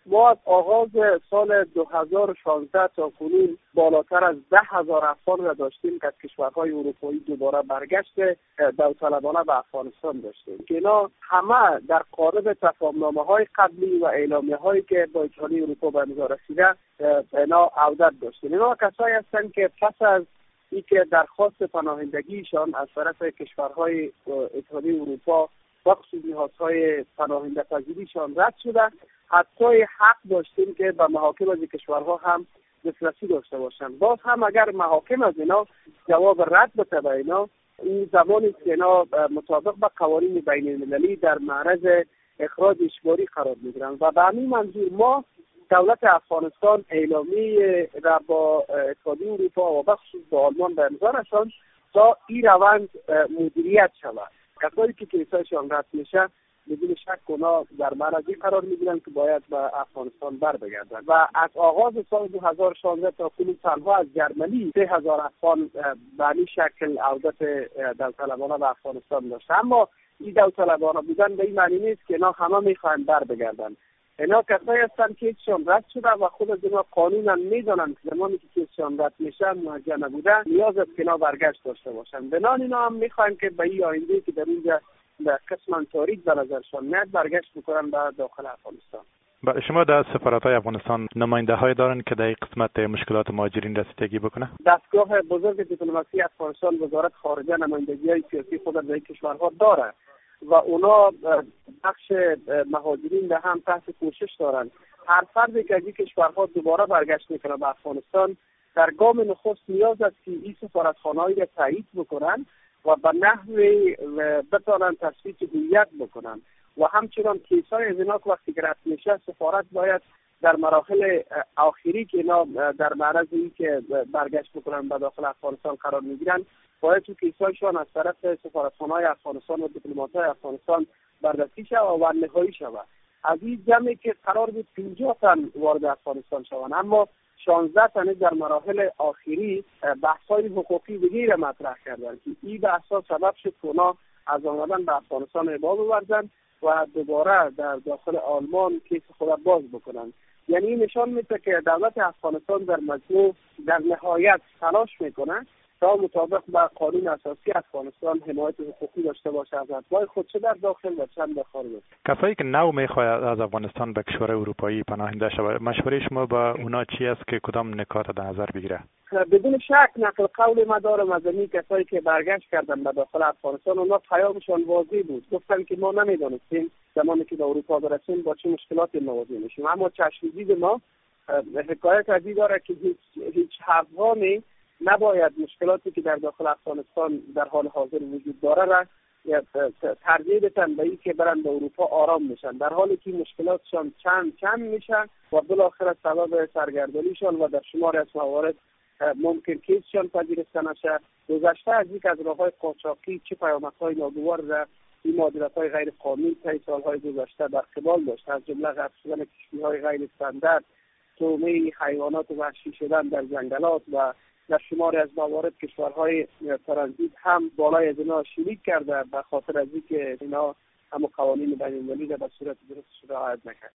ما از آغاز سال 2016 تا کنون بالاتر از 10,000 افغان را داشتیم که از کشورهای اروپایی دوباره برگشت داوطلبانه به افغانستان داشتیم که اینا همه در قالب تفاهم‌نامه‌های قبلی و اعلامیه‌هایی که با اتحادیه اروپا به امضا رسیده اینا عودت داشتیم. اینا کسایی هستند که پس از اینکه درخواست پناهندگیشان از طرف کشورهای اتحادیه اروپا و خصوص نهادهای پناهنده پذیریشان رد شده، حتی حق داشتیم که به محاکم از کشورها هم دسترسی داشته باشند. باز هم اگر محاکم از اینا جواب رد بده به اینا، این زمانی که اینا مطابق با قوانین بین المللی در معرض اخراج اجباری قرار میگیرند و به همین منظور ما دولت افغانستان اعلامیه را با اتحادیه اروپا و بخصوص با آلمان به امضا رساند تا این روند مدیریت شود. کسایی که کیسایشان رد میشه بدون شک اونا در معرض قرار میگیرن که باید به افغانستان بر بگردن و از آغاز سال 2016 تا کنون تنها از جرمنی 3,000 افغان به این شکل عودت داوطلبانه به افغانستان داشته. اما این داوطلبانه بودن به این معنی نیست که اینا همه میخواین بر بگردن. اینا کسایی هستن که کیسشان رد شده و خود از اینا قانونا میدونن که زمانی که کیسشان رد میشن موجه نبوده نیاز است که اینا برگشت داشته باشن. بنابراین اینا هم میخواین که به این آینده که در اینجا به قسم تاریک به نظرشان میاد برگشت بکنن به داخل افغانستان. شما در سفارت‌های افغانستان نماینده‌های دارن که در این قسمت مشکلات مهاجرین رسیدگی بکنه؟ دستگاه بزرگ دیپلماسی افغانستان وزارت خارجه نمایندگی‌های سیاسی خود در این کشورها داره و اونا بخش مهاجرین به هم تحت کوشش دارن. هر فردی که از این کشورها دوباره برگشت میکنه به افغانستان در گام نخست نیاز است که این سفارتخانه‌ای را تایید بکنن و به نحوی بتوانن تثبیت هویت بکنن و همچنان کیسای از اینا که وقتی که رفت میشه سفارت باید در مراحل آخری که اینا در معرض این که برگشت بکنن به داخل افغانستان قرار میگیرن باید تو کیسایشان از طرف سفارتخانه‌های افغانستان و دیپلمات‌های افغانستان بررسی شود و نهایی شود. از این جمعی که قرار بود 50 تن وارد افغانستان شوند اما 16 تن در مراحل آخری بحث‌های حقوقی وغیره مطرح کردند که این بحث‌ها سبب شد که اونا از آمدن به افغانستان ابا ببرزند و دوباره در داخل آلمان کیس خود باز بکنند. یعنی این نشان میده که دولت افغانستان در مجموع در نهایت تلاش میکنه تا مطابق با قانون اساسی افغانستان حمایت حقوقی داشته باشه از اتباع خود چه در داخل و چه در خارج. کسایی که نو میخواد از افغانستان به کشور اروپایی پناهنده شود، مشوره شما با اونا چی است که کدام نکات در نظر بگیره؟ بدون شک نقل قول مدار مدنی کسایی که برگشت کردن به داخل افغانستان اونا پیامشان واضح بود. گفتن که ما نمیدونستیم زمانی که به اروپا برسیم با چه مشکلاتی مواجه میشیم، اما چشم دید ما حکایت از این داره که هیچ افغانی نباید مشکلاتی که در داخل افغانستان در حال حاضر وجود داره را ترجیح بدن به این که برن به اروپا آرام میشن، در حالی که مشکلاتشان کم میشن و بالاخره سبب سرگردانیشان و در شمار از موارد ممکن کیسشان پذیرفته نشه. گذشته از یک از راههای قاچاقی چه پیامدهای ناگوار را این مهاجرت‌های غیر قانونی طی سالهای گذشته در قبال داشت، از جمله غرق شدن کشتی‌های غیر استاندارد، تومه حیوانات وحشی شدن در جنگلات و در شماری از موارد کشورهای ترانزیت هم بالای از اینا شریک کرده به خاطر از اینکه اینا هم قوانین بین‌المللی را به صورت درست رعایت نکرد.